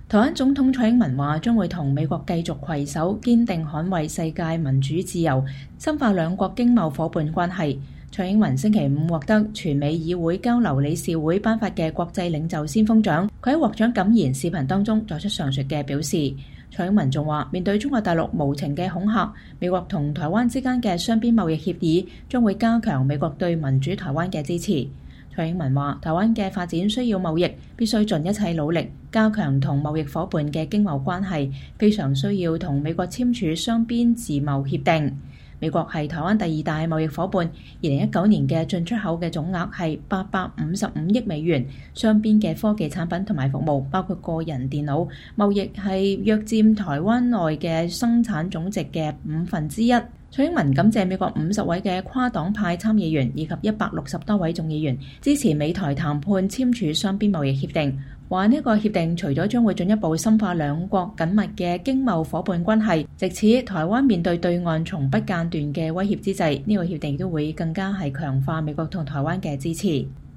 台灣總統蔡英文話將會同美國繼續攜手，堅定捍衛世界民主自由，深化兩國經貿夥伴關係。蔡英文星期五獲得全美議會交流理事會頒發嘅國際領袖先鋒獎，佢喺獲獎感言視頻當中作出上述嘅表示。蔡英文仲話，面對中國大陸無情嘅恐嚇，美國同台灣之間嘅雙邊貿易協議將會加強美國對民主台灣嘅支持。蔡英文話，台灣嘅發展需要貿易，必須盡一切努力加強同貿易夥伴嘅經貿關係，非常需要同美國簽署雙邊自貿協定。美國係台灣第二大貿易夥伴，2019年嘅進出口嘅總額係855億美元，雙邊嘅科技產品同埋服務，包括個人電腦貿易係約佔台灣內嘅生產總值嘅1/5。蔡英文感謝美國50位嘅跨黨派參議員以及160多位眾議員支持美台談判簽署雙邊貿易協定，話呢個協定除咗將會進一步深化兩國緊密嘅經貿夥伴關係，藉此台灣面對對岸從不間斷嘅威脅之際，呢個協定亦都會更加係強化美國同台灣嘅支持。